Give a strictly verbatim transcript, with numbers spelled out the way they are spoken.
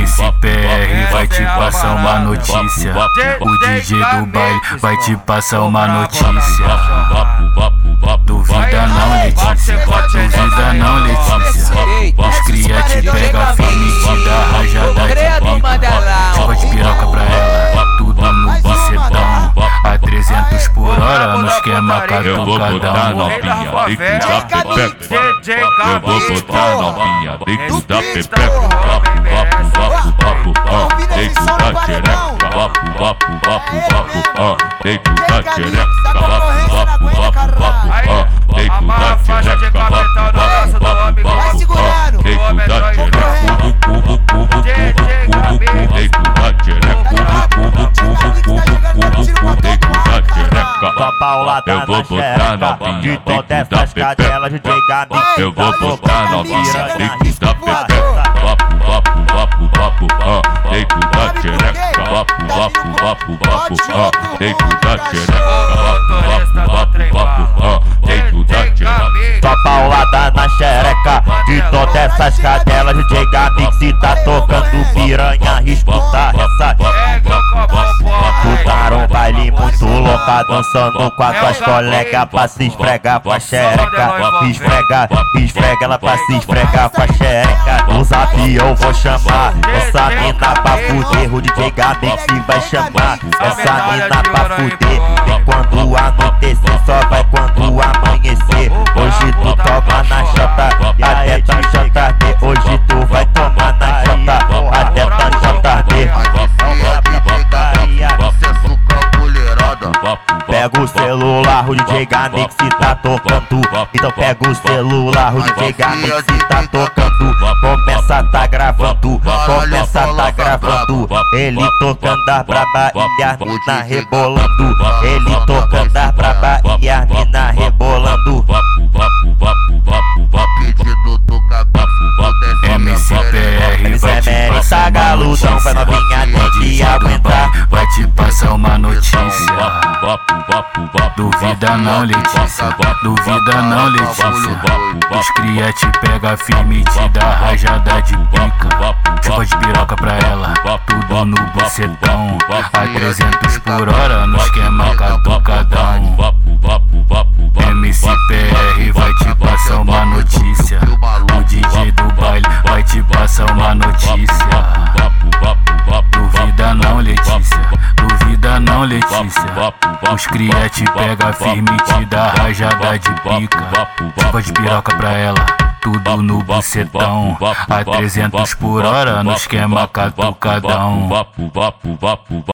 M C P R vai te passar uma notícia. O D J do baile vai te passar uma notícia. Duvida não, Letícia. Duvida não, Letícia. Os cria te pega firme, te dá rajada de pica. Chuva de piroca pra ela, tudo no bucetão. A trezentos por hora no esquema Eu vou botar novinha dentro da pepeca. Eu vou botar novinha dentro da pepeca. Vapo, vapo, vapo, vapo, dentro da xereca. Vapo, vapo, vapo, vapo, ó, dentro da xereca. Vapo, vapo, vapo, vapo, ó, dentro da xereca. Vapo, vapo, vapo, vapo, ó, dentro da xereca. Cubo, cubo, cubo, cubo, cubo, dentro da xereca. Cubo, cubo, cubo, cubo, cubo, dentro da xereca. Eu vou botar novinha dentro da pepeca. Eu vou botar novinha dentro da pepeca. Vapo, vapo, vapo, vapo, ó, dentro da xereca. Vapo, vapo, vapo, vapo, ó, dentro da xereca. Vapo, vapo, vapo, vapo, ó, dentro da xereca. Só paulada na xereca de todas essas cadelas. D J Gamix tá tocando piranha, escuta essa. Tu tá um baile muito louca, dançando com as tuas colegas pra se esfregar com a xereca. Esfrega, esfrega ela pra se esfregar com a xereca. No zap eu vou chamar essa mina pra fuder. O D J Gamix vai chamar essa mina pra fuder. E quando anoitecer só vai quando amanhecer. Hoje tu toma na chota, até tá J D. Hoje tu vai tomar na chota, até tá J D. Pega o celular, o D J Gamix tá tocando. Então pega o celular, o D J Gamix tá tocando. Começa a tá gravando, começa a tá gravando. Ele tocando a braba e a mina rebolando. Ele tocando a braba e a mina rebolando. M C P R vai te passar uma notícia. Vai novinha de aguentar, vai te passar uma notícia. Duvida não, Letícia. Duvida não, Letícia. Os cria te pega firme e te dá rajada de pica. Chuva de piroca pra ela, tudo no bucetão. A trezentos por hora no esquema catucadão. M C P R vai te passar uma notícia. O D J do baile vai te passar uma notícia. Duvida não, Letícia. Duvida não, Letícia. Os cria te pega firme e te dá rajada de pica. Chuva de piroca pra ela, tudo no bucetão. A trezentos por hora no esquema catucadão.